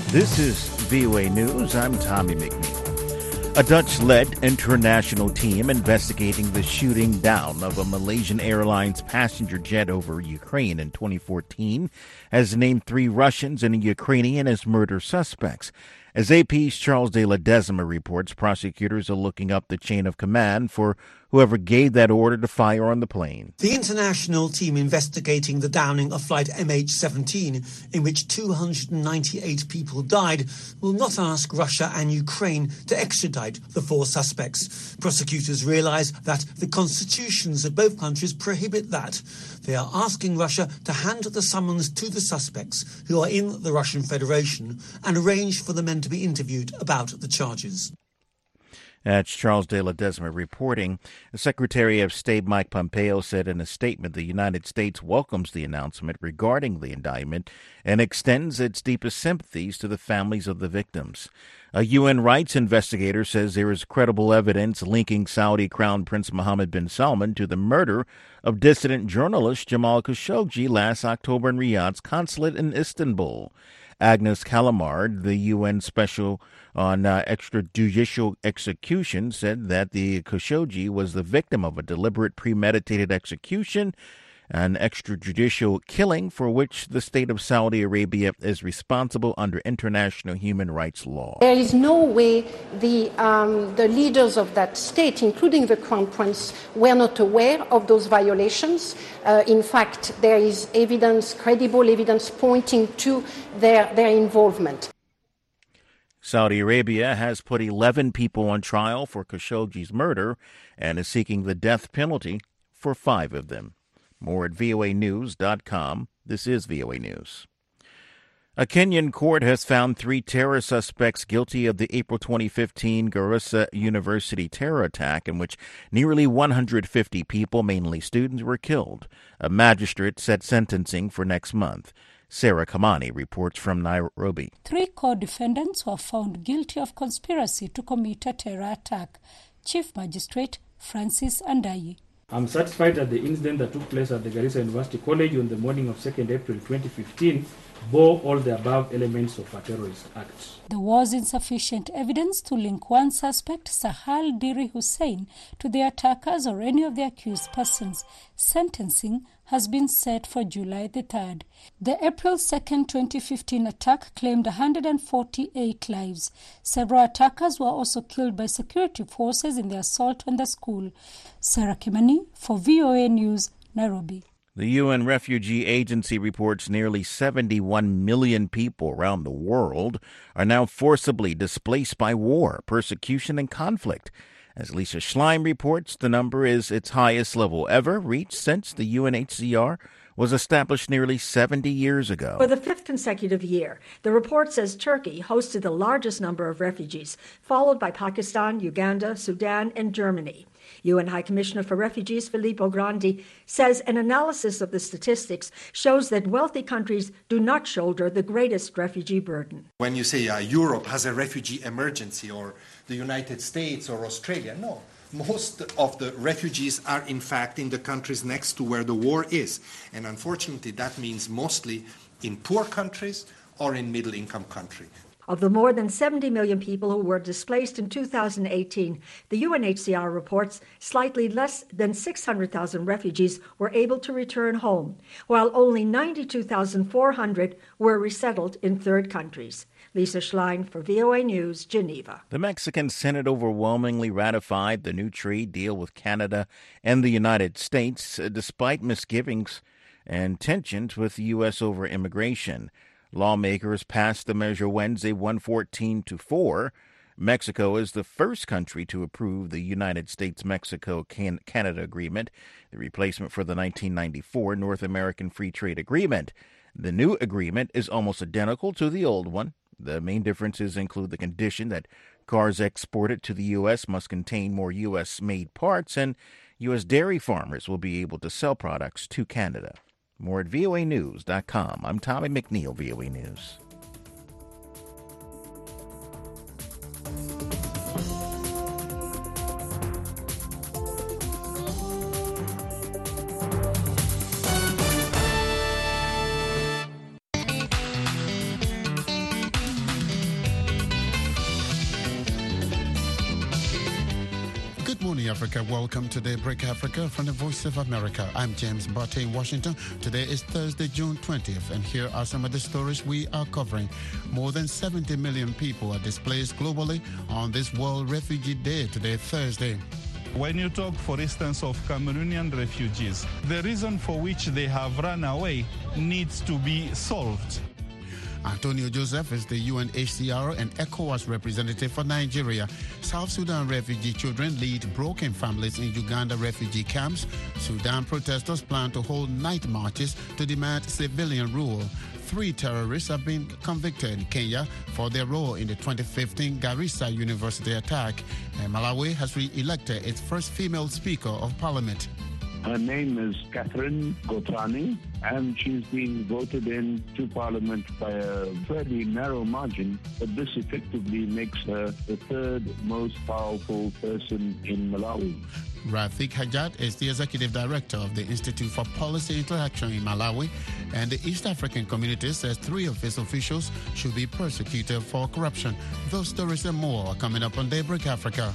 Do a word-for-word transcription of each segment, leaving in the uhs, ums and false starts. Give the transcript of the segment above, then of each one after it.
This is V O A News. I'm Tommy McNeil. A Dutch-led international team investigating the shooting down of a Malaysian Airlines passenger jet over Ukraine in twenty fourteen has named three Russians and a Ukrainian as murder suspects. As A P's Charles de Ledesma reports, prosecutors are looking up the chain of command for whoever gave that order to fire on the plane. The international team investigating the downing of flight M H seventeen, in which two hundred ninety-eight people died, will not ask Russia and Ukraine to extradite the four suspects. Prosecutors realize that the constitutions of both countries prohibit that. They are asking Russia to hand the summons to the suspects who are in the Russian Federation and arrange for the men to be interviewed about the charges. That's Charles de Ledesma reporting. The Secretary of State Mike Pompeo said in a statement the United States welcomes the announcement regarding the indictment and extends its deepest sympathies to the families of the victims. A U N rights investigator says there is credible evidence linking Saudi Crown Prince Mohammed bin Salman to the murder of dissident journalist Jamal Khashoggi last October in Riyadh's consulate in Istanbul. Agnes Callamard, the U N Special on uh, Extrajudicial Execution, said that the Khashoggi was the victim of a deliberate premeditated execution, an extrajudicial killing for which the state of Saudi Arabia is responsible under international human rights law. There is no way the, um, the leaders of that state, including the Crown Prince, were not aware of those violations. Uh, in fact, there is evidence, credible evidence, pointing to their, their involvement. Saudi Arabia has put eleven people on trial for Khashoggi's murder and is seeking the death penalty for five of them. More at V O A news dot com. This is V O A News. A Kenyan court has found three terror suspects guilty of the April twenty fifteen Garissa University terror attack in which nearly one hundred fifty people, mainly students, were killed. A magistrate set sentencing for next month. Sarah Kamani reports from Nairobi. Three co-defendants were found guilty of conspiracy to commit a terror attack. Chief Magistrate Francis Andai. I'm satisfied that the incident that took place at the Garissa University College on the morning of second April twenty fifteen bore all the above elements of a terrorist act. There was insufficient evidence to link one suspect, Sahal Diri Hussein, to the attackers or any of the accused persons. Sentencing has been set for July the third. The April second, twenty fifteen attack claimed one hundred forty-eight lives. Several attackers were also killed by security forces in the assault on the school. Sarah Kimani for V O A News, Nairobi. The U N Refugee Agency reports nearly seventy-one million people around the world are now forcibly displaced by war, persecution, and conflict. As Lisa Schlein reports, the number is its highest level ever reached since the U N H C R was established nearly seventy years ago. For the fifth consecutive year, the report says Turkey hosted the largest number of refugees, followed by Pakistan, Uganda, Sudan, and Germany. U N High Commissioner for Refugees Filippo Grandi says an analysis of the statistics shows that wealthy countries do not shoulder the greatest refugee burden. When you say uh, Europe has a refugee emergency, or the United States or Australia, no. Most of the refugees are in fact in the countries next to where the war is. And unfortunately that means mostly in poor countries or in middle-income countries. Of the more than seventy million people who were displaced in two thousand eighteen, the U N H C R reports slightly less than six hundred thousand refugees were able to return home, while only ninety-two thousand four hundred were resettled in third countries. Lisa Schlein for V O A News, Geneva. The Mexican Senate overwhelmingly ratified the new trade deal with Canada and the United States, despite misgivings and tensions with the U S over immigration. Lawmakers passed the measure Wednesday one fourteen to four. Mexico is the first country to approve the United States-Mexico-Canada Agreement, the replacement for the nineteen ninety-four North American Free Trade Agreement. The new agreement is almost identical to the old one. The main differences include the condition that cars exported to the U S must contain more U S-made parts, and U S dairy farmers will be able to sell products to Canada. More at V O A news dot com. I'm Tommy McNeil, V O A News. morning, Africa. Welcome to Daybreak Africa from the Voice of America. I'm James Barte in Washington. Today is Thursday, June twentieth, and here are some of the stories we are covering. More than seventy million people are displaced globally on this World Refugee Day today, Thursday. When you talk, for instance, of Cameroonian refugees, the reason for which they have run away needs to be solved. Antonio Joseph is the U N H C R and ECOWAS representative for Nigeria. South Sudan refugee children lead broken families in Uganda refugee camps. Sudan protesters plan to hold night marches to demand civilian rule. Three terrorists have been convicted in Kenya for their role in the twenty fifteen Garissa University attack. And Malawi has re-elected its first female Speaker of Parliament. Her name is Catherine Gotani, and she's been voted in to Parliament by a fairly narrow margin, but this effectively makes her the third most powerful person in Malawi. Rafik Hajat is the Executive Director of the Institute for Policy Interaction in Malawi, and the East African Community says three of its officials should be persecuted for corruption. Those stories and more are coming up on Daybreak Africa.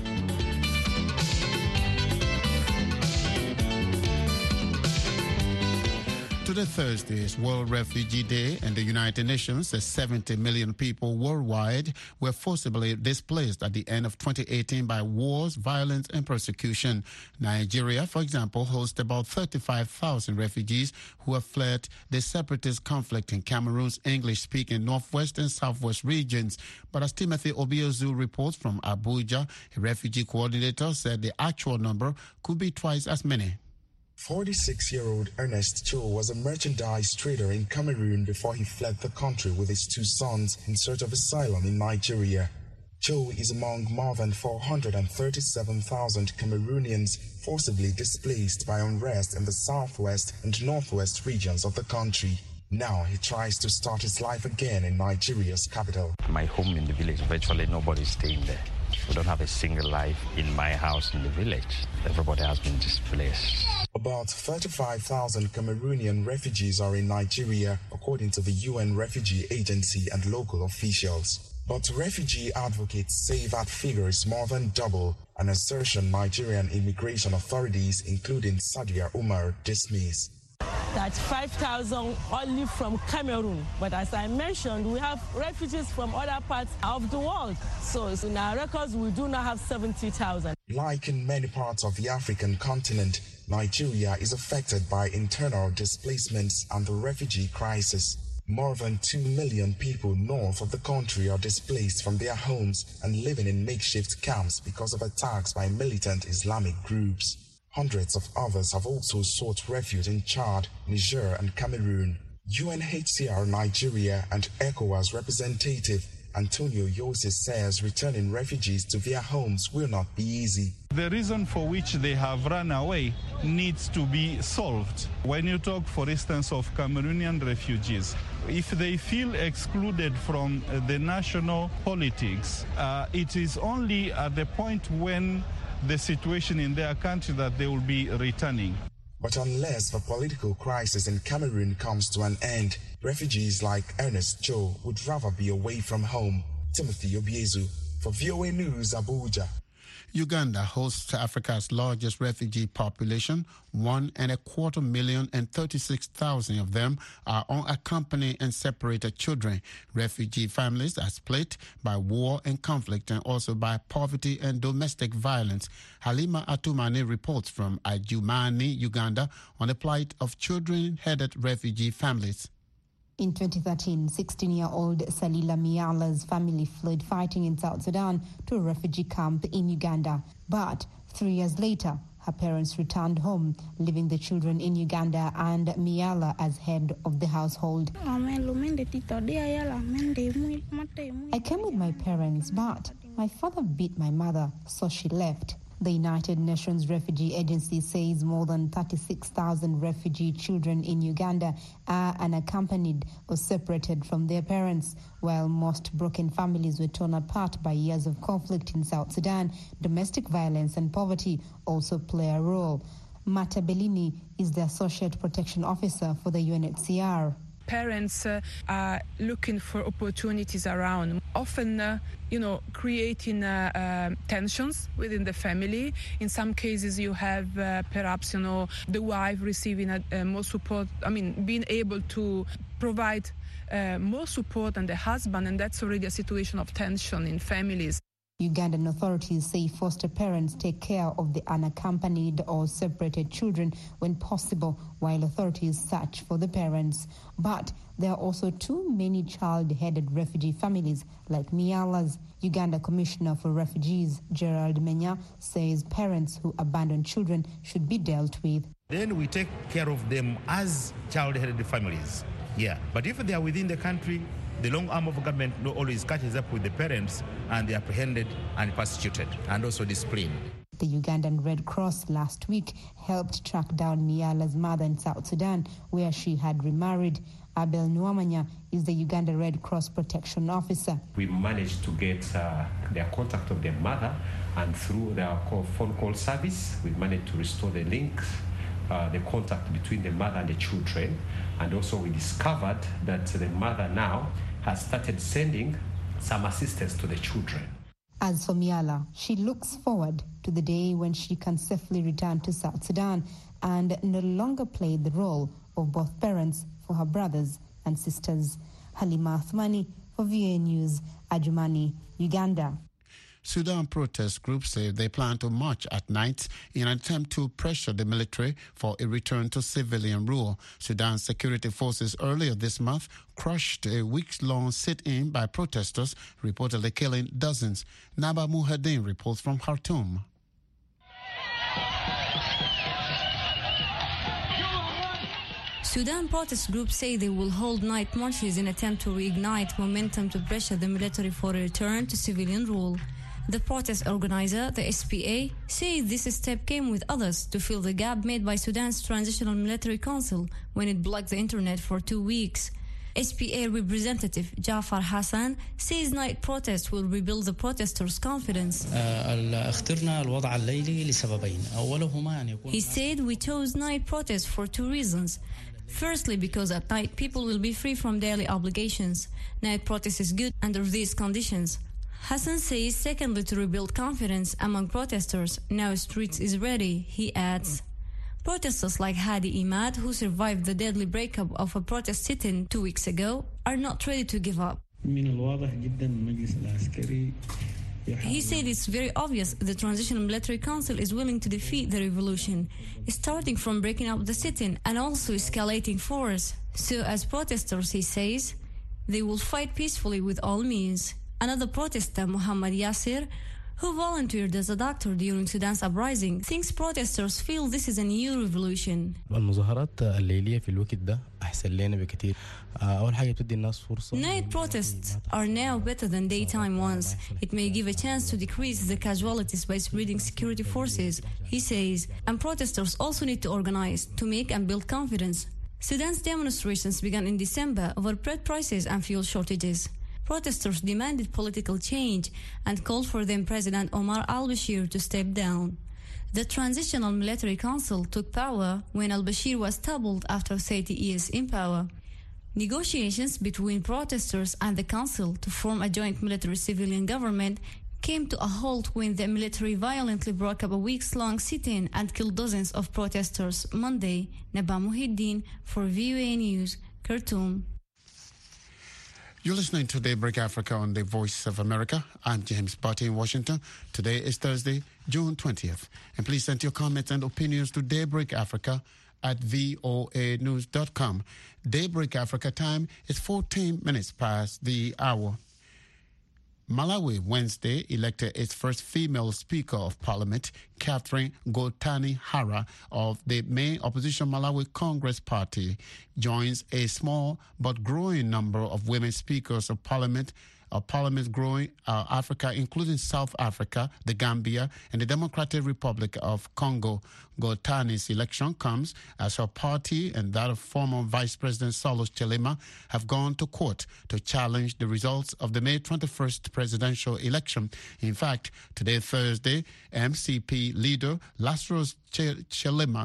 Today, Thursday, is World Refugee Day, and the United Nations says seventy million people worldwide were forcibly displaced at the end of twenty eighteen by wars, violence, and persecution. Nigeria, for example, hosts about thirty-five thousand refugees who have fled the separatist conflict in Cameroon's English-speaking northwest and southwest regions. But as Timothy Obiozu reports from Abuja, a refugee coordinator said the actual number could be twice as many. forty-six-year-old Ernest Cho was a merchandise trader in Cameroon before he fled the country with his two sons in search of asylum in Nigeria. Cho is among more than four hundred thirty-seven thousand Cameroonians forcibly displaced by unrest in the southwest and northwest regions of the country. Now he tries to start his life again in Nigeria's capital. My home in the village, virtually nobody's staying there. We don't have a single life in my house in the village. Everybody has been displaced. About thirty-five thousand Cameroonian refugees are in Nigeria, according to the U N Refugee Agency and local officials. But refugee advocates say that figure is more than double, an assertion Nigerian immigration authorities, including Sadia Umar, dismiss. That's five thousand only from Cameroon. But as I mentioned, we have refugees from other parts of the world. So in our records, we do not have seventy thousand. Like in many parts of the African continent, Nigeria is affected by internal displacements and the refugee crisis. More than two million people north of the country are displaced from their homes and living in makeshift camps because of attacks by militant Islamic groups. Hundreds of others have also sought refuge in Chad, Niger, and Cameroon. U N H C R Nigeria and ECOWAS representative Antonio Jose says returning refugees to their homes will not be easy. The reason for which they have run away needs to be solved. When you talk, for instance, of Cameroonian refugees, if they feel excluded from the national politics, uh, it is only at the point when the situation in their country that they will be returning. But unless the political crisis in Cameroon comes to an end, refugees like Ernest Cho would rather be away from home. Timothy Obiezu for V O A News, Abuja. Uganda hosts Africa's largest refugee population. One and a quarter million and thirty-six thousand of them are unaccompanied and separated children. Refugee families are split by war and conflict and also by poverty and domestic violence. Halima Atumani reports from Adjumani, Uganda, on the plight of children-headed refugee families. In twenty thirteen, sixteen-year-old Salila Miala's family fled fighting in South Sudan to a refugee camp in Uganda. But three years later, her parents returned home, leaving the children in Uganda and Miala as head of the household. I came with my parents, but my father beat my mother, so she left. The United Nations Refugee Agency says more than thirty-six thousand refugee children in Uganda are unaccompanied or separated from their parents. While most broken families were torn apart by years of conflict in South Sudan, domestic violence and poverty also play a role. Mata Bellini is the Associate Protection Officer for the U N H C R. parents uh, are looking for opportunities around, often, uh, you know, creating uh, uh, tensions within the family. In some cases, you have uh, perhaps, you know, the wife receiving a, a more support, I mean, being able to provide uh, more support than the husband, and that's already a situation of tension in families. Ugandan authorities say foster parents take care of the unaccompanied or separated children when possible, while authorities search for the parents. But there are also too many child-headed refugee families like Miala's. Uganda Commissioner for Refugees, Gerald Menya, says parents who abandon children should be dealt with. Then we take care of them as child-headed families. Yeah, but if they are within the country, the long arm of government not always catches up with the parents, and they are apprehended and persecuted and also disciplined. The Ugandan Red Cross last week helped track down Miala's mother in South Sudan, where she had remarried. Abel Nwamanya is the Uganda Red Cross protection officer. We managed to get uh, their contact of their mother, and through their call, phone call service, we managed to restore the links, uh, the contact between the mother and the children. And also we discovered that the mother now has started sending some assistance to the children. As for Miala, she looks forward to the day when she can safely return to South Sudan and no longer play the role of both parents for her brothers and sisters. Halima Athmani for V A News, Adjumani, Uganda. Sudan protest groups say they plan to march at night in an attempt to pressure the military for a return to civilian rule. Sudan's security forces earlier this month crushed a weeks-long sit-in by protesters, reportedly killing dozens. Naba Muhaddin reports from Khartoum. Sudan protest groups say they will hold night marches in an attempt to reignite momentum to pressure the military for a return to civilian rule. The protest organizer, the S P A, says this step came with others to fill the gap made by Sudan's Transitional Military Council when it blocked the internet for two weeks. S P A representative Jafar Hassan says night protest will rebuild the protesters' confidence. He said we chose night protest for two reasons. Firstly, because at night people will be free from daily obligations. Night protest is good under these conditions. Hassan says secondly to rebuild confidence among protesters. Now streets is ready, he adds. Protesters like Hadi Imad, who survived the deadly breakup of a protest sit-in two weeks ago, are not ready to give up. He said it's very obvious the Transitional Military Council is willing to defeat the revolution, starting from breaking up the sit-in and also escalating force. So as protesters, he says, they will fight peacefully with all means. Another protester, Muhammad Yasir, who volunteered as a doctor during Sudan's uprising, thinks protesters feel this is a new revolution. Night protests are now better than daytime ones. It may give a chance to decrease the casualties by spreading security forces, he says. And protesters also need to organize to make and build confidence. Sudan's demonstrations began in December over bread prices and fuel shortages. Protesters demanded political change and called for then President Omar al-Bashir to step down. The Transitional Military Council took power when al-Bashir was toppled after thirty years in power. Negotiations between protesters and the council to form a joint military-civilian government came to a halt when the military violently broke up a weeks-long sit-in and killed dozens of protesters Monday. Naba Muhiddin for V O A News, Khartoum. You're listening to Daybreak Africa on the Voice of America. I'm James Barty in Washington. Today is Thursday, June twentieth. And please send your comments and opinions to Daybreak Africa at voa news dot com. Daybreak Africa time is fourteen minutes past the hour. Malawi Wednesday elected its first female Speaker of Parliament, Catherine Gotani Hara of the main opposition Malawi Congress Party, joins a small but growing number of women Speakers of Parliament of Parliament growing uh, Africa, including South Africa, the Gambia, and the Democratic Republic of Congo. Gotani's election comes as her party and that of former Vice President Saulos Chilima have gone to court to challenge the results of the May twenty-first presidential election. In fact, today, Thursday, M C P leader Lazarus Chilima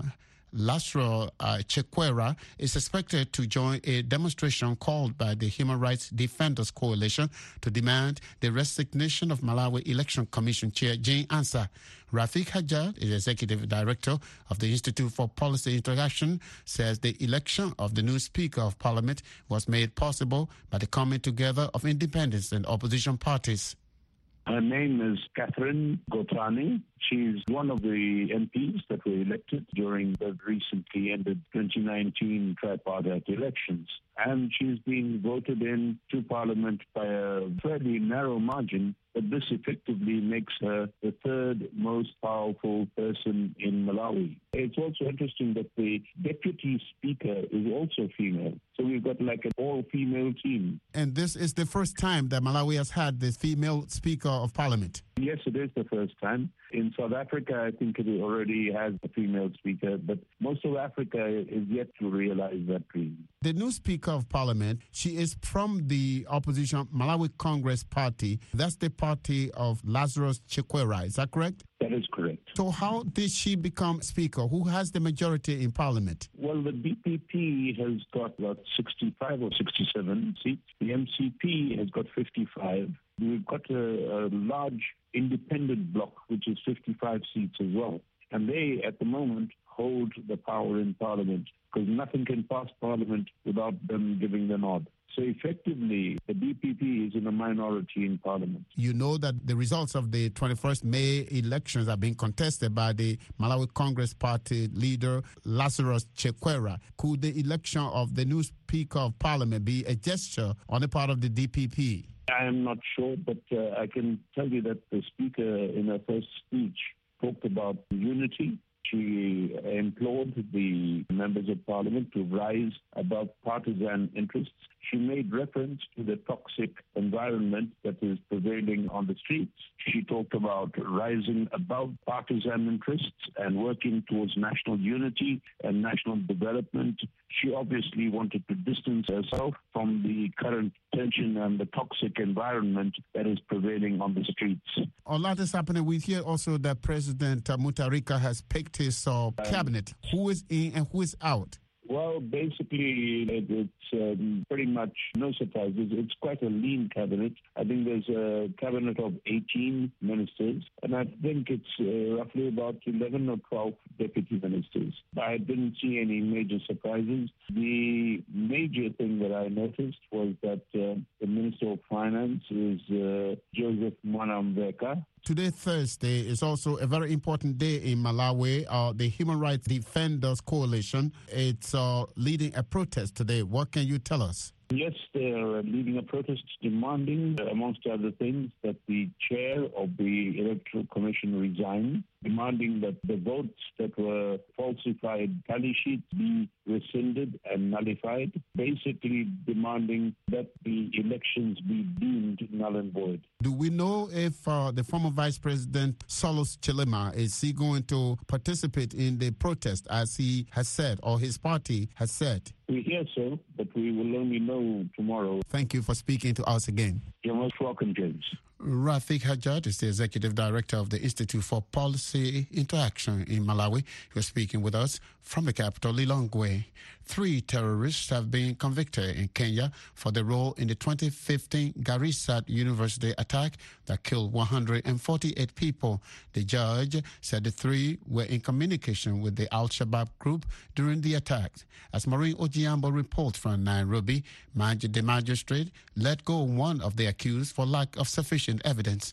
Lazarus uh, Chakwera is expected to join a demonstration called by the Human Rights Defenders Coalition to demand the resignation of Malawi Election Commission Chair Jane Ansah. Rafik Hajjat is executive director of the Institute for Policy Interaction, says the election of the new Speaker of Parliament was made possible by the coming together of independents and opposition parties. Her name is Catherine Gotrani. She's one of the M Ps that were elected during the recently ended twenty nineteen tripartite elections. And she's been voted in to Parliament by a fairly narrow margin, but this effectively makes her the third most powerful person in Malawi. It's also interesting that the Deputy Speaker is also female. So we've got like an all-female team. And this is the first time that Malawi has had the female Speaker of Parliament. Yes, it is the first time. In South Africa, I think it already has a female speaker, but most of Africa is yet to realize that dream. The new Speaker of Parliament, she is from the opposition Malawi Congress Party. That's the party of Lazarus Chakwera. Is that correct? That is correct. So how did she become Speaker? Who has the majority in Parliament? Well, the D P P has got about sixty-five or sixty-seven seats. The M C P has got fifty-five. We've got a, a large independent bloc, which is fifty-five seats as well. And they, at the moment, hold the power in Parliament, because nothing can pass Parliament without them giving the nod. So effectively, the D P P is in a minority in Parliament. You know that the results of the twenty-first May elections are being contested by the Malawi Congress Party leader Lazarus Chakwera. Could the election of the new Speaker of Parliament be a gesture on the part of the D P P? I am not sure, but uh, I can tell you that the Speaker in her first speech talked about unity. She implored the members of Parliament to rise above partisan interests. She made reference to the toxic environment that is prevailing on the streets. She talked about rising above partisan interests and working towards national unity and national development. She obviously wanted to distance herself from the current tension and the toxic environment that is prevailing on the streets. A lot is happening. We hear also that President Mutharika has picked his uh, cabinet. Who is in and who is out? Well, basically, it's um, pretty much no surprises. It's quite a lean cabinet. I think there's a cabinet of eighteen ministers, and I think it's uh, roughly about eleven or twelve deputy ministers. I didn't see any major surprises. The major thing that I noticed was that uh, the Minister of Finance is uh, Joseph Mwanamveka. Today, Thursday, is also a very important day in Malawi. Uh, the Human Rights Defenders Coalition, it's uh, leading a protest today. What can you tell us? Yes, they are leading a protest demanding, amongst other things, that the chair of the Electoral Commission resign, demanding that the votes that were falsified tally sheets be rescinded and nullified, basically demanding that the elections be deemed null and void. Do we know if uh, the former Vice President Solus Chilima, is he going to participate in the protest as he has said, or his party has said? We hear so, but we will only know tomorrow. Thank you for speaking to us again. You're most welcome, James. Rafik Hajjat is the Executive Director of the Institute for Policy Interaction in Malawi. He was speaking with us from the capital, Lilongwe. Three terrorists have been convicted in Kenya for their role in the twenty fifteen Garissa University attack that killed one hundred forty-eight people. The judge said the three were in communication with the Al-Shabaab group during the attack. As Maureen Ojiambo reports from Nairobi, the magistrate let go one of the accused for lack of sufficient evidence.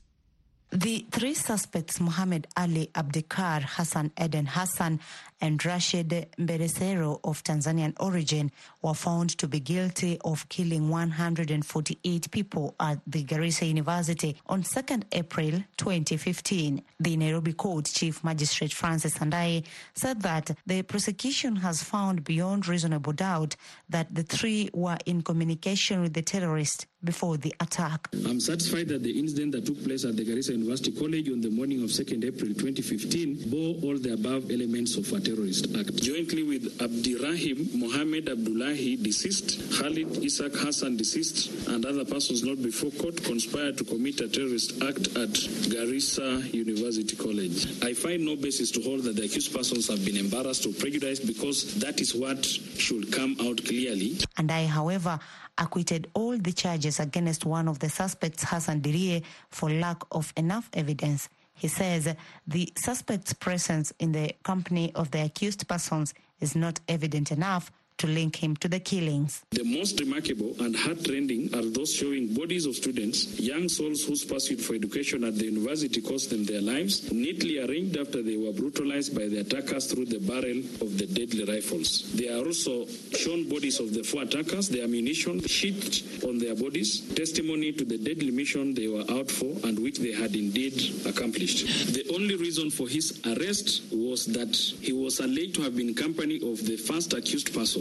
The three suspects, Muhammad Ali Abdikar, Hassan Eden Hassan, and Rashid Mberesero of Tanzanian origin, were found to be guilty of killing one hundred forty-eight people at the Garissa University on second April twenty fifteen. The Nairobi Court Chief Magistrate Francis Andai said that the prosecution has found beyond reasonable doubt that the three were in communication with the terrorists before the attack. I'm satisfied that the incident that took place at the Garissa University College on the morning of second April twenty fifteen bore all the above elements of a terrorist act. Jointly with Abdirahim Mohammed Abdullahi, deceased, Khalid Isaac Hassan, deceased, and other persons not before court, conspired to commit a terrorist act at Garissa University College. I find no basis to hold that the accused persons have been embarrassed or prejudiced, because that is what should come out clearly. And I, however, acquitted all the charges against one of the suspects, Hassan Dirie, for lack of enough evidence. He says the suspect's presence in the company of the accused persons is not evident enough to link him to the killings. The most remarkable and heart-rending are those showing bodies of students, young souls whose pursuit for education at the university cost them their lives, neatly arranged after they were brutalized by the attackers through the barrel of the deadly rifles. There are also shown bodies of the four attackers, their ammunition sheathed on their bodies, testimony to the deadly mission they were out for and which they had indeed accomplished. The only reason for his arrest was that he was alleged to have been in company of the first accused person.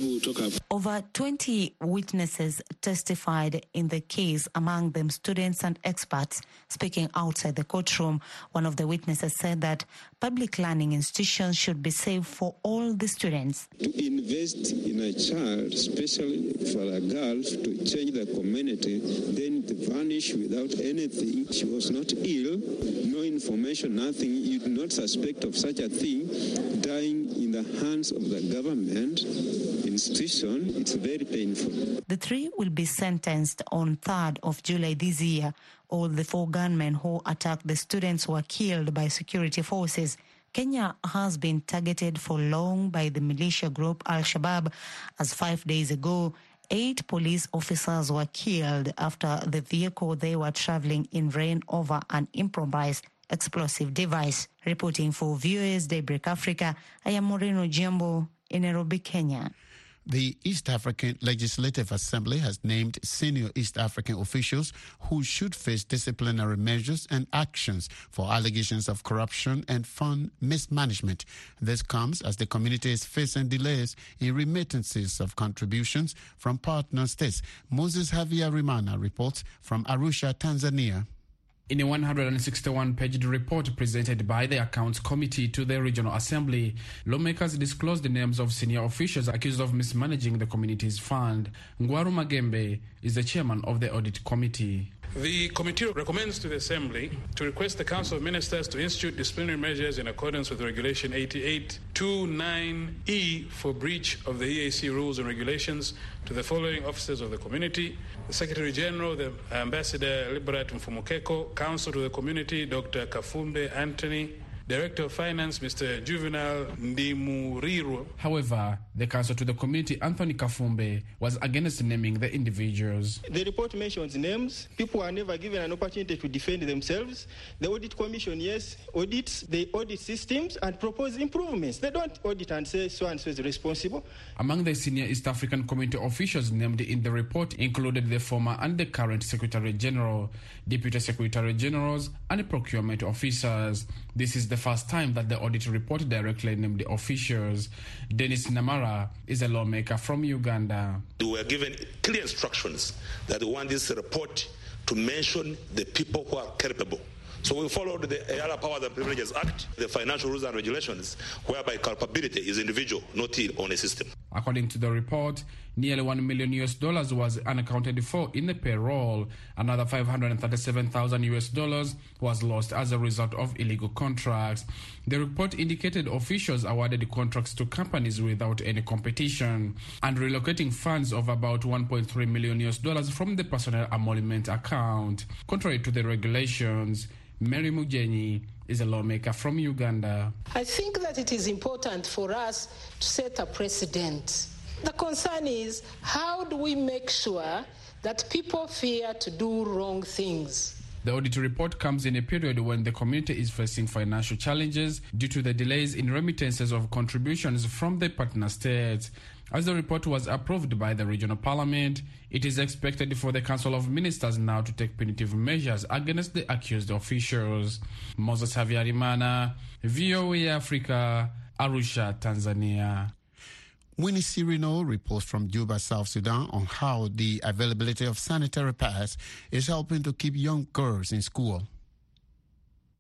Over twenty witnesses testified in the case, among them students and experts. Speaking outside the courtroom, one of the witnesses said that public learning institutions should be safe for all the students. To invest in a child, especially for a girl, to change the community, then to vanish without anything. She was not ill, no information, nothing. You do not suspect of such a thing, dying in the hands of the government institution. It's very painful. The three will be sentenced on third of July this year. All the four gunmen who attacked the students were killed by security forces. Kenya has been targeted for long by the militia group Al-Shabaab, as five days ago, eight police officers were killed after the vehicle they were traveling in ran over an improvised explosive device. Reporting for V O A's Daybreak Africa, I am Moreno Jimbo in Nairobi, Kenya. The East African Legislative Assembly has named senior East African officials who should face disciplinary measures and actions for allegations of corruption and fund mismanagement. This comes as the community is facing delays in remittances of contributions from partner states. Moses Javier Rimana reports from Arusha, Tanzania. In a one hundred sixty-one page report presented by the Accounts Committee to the Regional Assembly, lawmakers disclosed the names of senior officials accused of mismanaging the community's fund. Ngwaru Magembe is the chairman of the Audit Committee. The committee recommends to the Assembly to request the Council of Ministers to institute disciplinary measures in accordance with Regulation eighty-eight twenty-nine E for breach of the E A C rules and regulations to the following officers of the community: the Secretary General, the Ambassador Liberat Mfumukeko, Counsel to the Community, Doctor Kafumbe Anthony, Director of Finance, Mister Juvenal Ndimuriro. However, the counsel to the committee, Anthony Kafumbe, was against naming the individuals. The report mentions names. People are never given an opportunity to defend themselves. The Audit Commission, yes, audits. They audit systems and propose improvements. They don't audit and say so and so is responsible. Among the senior East African Community officials named in the report included the former and the current Secretary General, Deputy Secretary Generals, and procurement officers. This is the first time that the audit report directly named the officials. Dennis Namara is a lawmaker from Uganda. We were given clear instructions that we want this report to mention the people who are capable. So we followed the Area Powers and Privileges Act, the financial rules and regulations, whereby culpability is individual, not on a system. According to the report, nearly one million U S dollars was unaccounted for in the payroll. Another five hundred thirty-seven thousand U S dollars was lost as a result of illegal contracts. The report indicated officials awarded contracts to companies without any competition and relocating funds of about one point three million U S dollars from the personnel emolument account. Contrary to the regulations, Mary Mujenyi is a lawmaker from Uganda. I think that it is important for us to set a precedent. The concern is, how do we make sure that people fear to do wrong things? The audit report comes in a period when the community is facing financial challenges due to the delays in remittances of contributions from the partner states. As the report was approved by the regional parliament, it is expected for the Council of Ministers now to take punitive measures against the accused officials. Moses Javier, V O A Africa, Arusha, Tanzania. Winnie Sirino reports from Juba, South Sudan, on how the availability of sanitary pads is helping to keep young girls in school.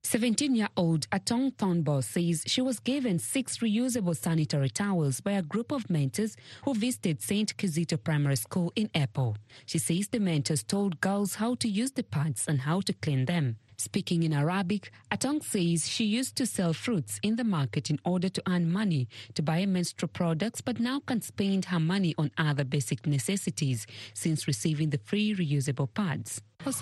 seventeen-year-old Atong Thornbo says she was given six reusable sanitary towels by a group of mentors who visited Saint Kizito Primary School in Epo. She says the mentors told girls how to use the pads and how to clean them. Speaking in Arabic, Atong says she used to sell fruits in the market in order to earn money to buy menstrual products, but now can spend her money on other basic necessities since receiving the free reusable pads.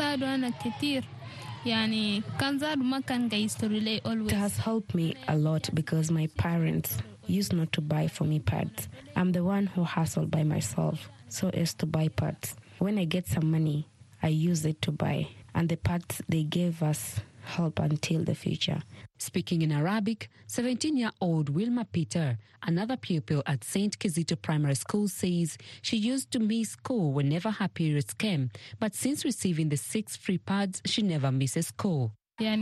It has helped me a lot because my parents used not to buy for me pads. I'm the one who hustled by myself so as to buy pads. When I get some money, I use it to buy. And the pads they gave us help until the future. Speaking in Arabic, seventeen-year-old Wilma Peter, another pupil at Saint Kizito Primary School, says she used to miss school whenever her periods came, but since receiving the six free pads, she never misses school. At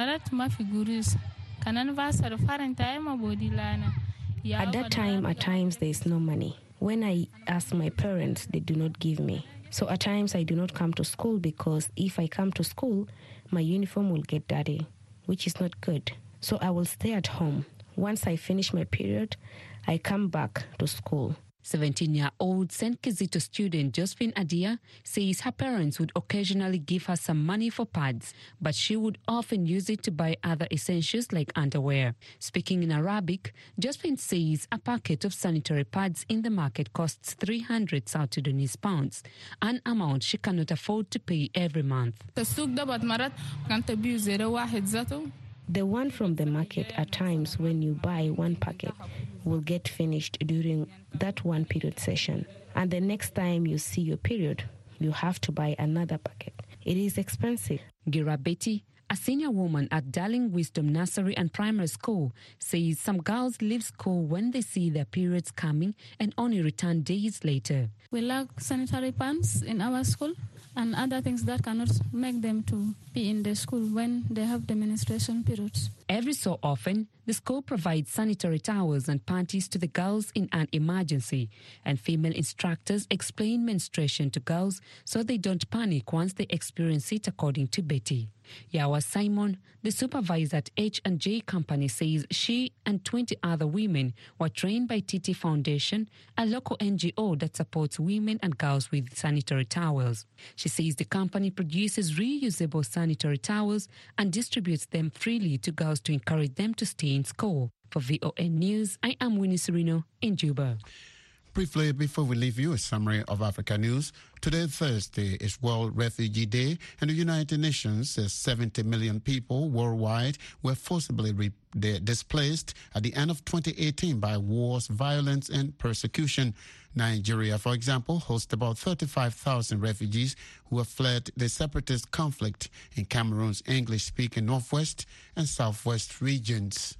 that time, at times, there is no money. When I ask my parents, they do not give me. So at times I do not come to school because if I come to school, my uniform will get dirty, which is not good. So I will stay at home. Once I finish my period, I come back to school. seventeen-year-old Saint Kizito student Josephine Adia says her parents would occasionally give her some money for pads, but she would often use it to buy other essentials like underwear. Speaking in Arabic, Josephine says a packet of sanitary pads in the market costs three hundred South Sudanese pounds, an amount she cannot afford to pay every month. The one from the market, at times when you buy one packet, will get finished during that one period session. And the next time you see your period, you have to buy another packet. It is expensive. Gira Betty, a senior woman at Darling Wisdom Nursery and Primary School, says some girls leave school when they see their periods coming and only return days later. We lack sanitary pads in our school and other things that cannot make them to be in the school when they have the menstruation periods. Every so often, the school provides sanitary towels and panties to the girls in an emergency, and female instructors explain menstruation to girls so they don't panic once they experience it, according to Betty. Yawa Simon, the supervisor at H and J Company, says she and twenty other women were trained by T T Foundation, a local N G O that supports women and girls with sanitary towels. She says the company produces reusable sanitary towels and distributes them freely to girls to encourage them to stay in school. For V O N News, I am Winnie Serino in Juba. Briefly, before we leave you, a summary of Africa news. Today, Thursday, is World Refugee Day, and the United Nations says seventy million people worldwide were forcibly re- displaced at the end of twenty eighteen by wars, violence, and persecution. Nigeria, for example, hosts about thirty-five thousand refugees who have fled the separatist conflict in Cameroon's English-speaking northwest and southwest regions.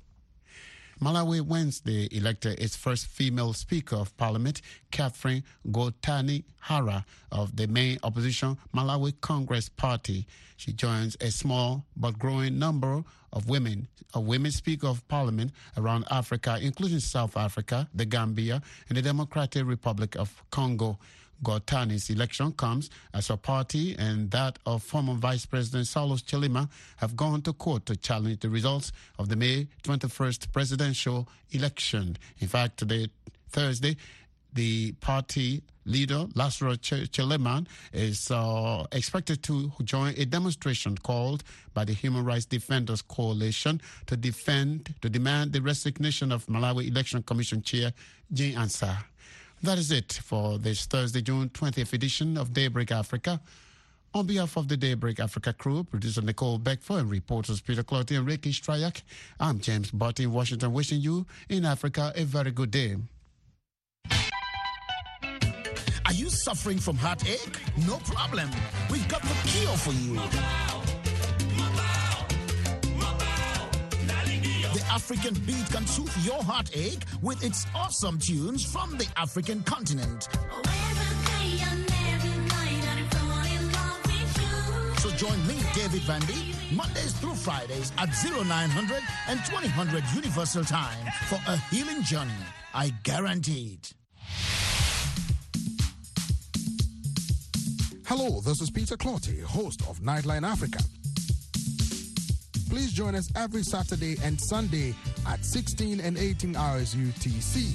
Malawi Wednesday elected its first female Speaker of Parliament, Catherine Gotani Hara, of the main opposition Malawi Congress Party. She joins a small but growing number of women, of women Speaker of Parliament around Africa, including South Africa, the Gambia, and the Democratic Republic of Congo. Gotani's election comes as her party and that of former Vice President Saulos Chilima have gone to court to challenge the results of the May twenty-first presidential election. In fact, today, Thursday, the party leader, Lazarus Chilima, is uh, expected to join a demonstration called by the Human Rights Defenders Coalition to defend, to demand the resignation of Malawi Election Commission Chair Jane Ansah. That is it for this Thursday, June twentieth edition of Daybreak Africa. On behalf of the Daybreak Africa crew, producer Nicole Beckford and reporters Peter Clotty and Ricky Strayak, I'm James Butt in Washington, wishing you in Africa a very good day. Are you suffering from heartache? No problem. We've got the cure for you. The African beat can soothe your heartache with its awesome tunes from the African continent. So join me, David Vandy, Mondays through Fridays at oh nine hundred and twenty hundred Universal Time for a healing journey. I guarantee it. Hello, this is Peter Clotty, host of Nightline Africa. Please join us every Saturday and Sunday at sixteen and eighteen hours U T C.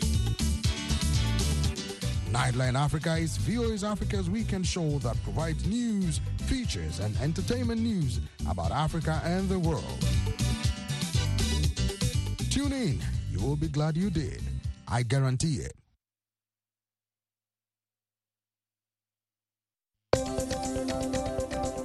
Nightline Africa is V O A's Africa's weekend show that provides news, features, and entertainment news about Africa and the world. Tune in. You will be glad you did. I guarantee it.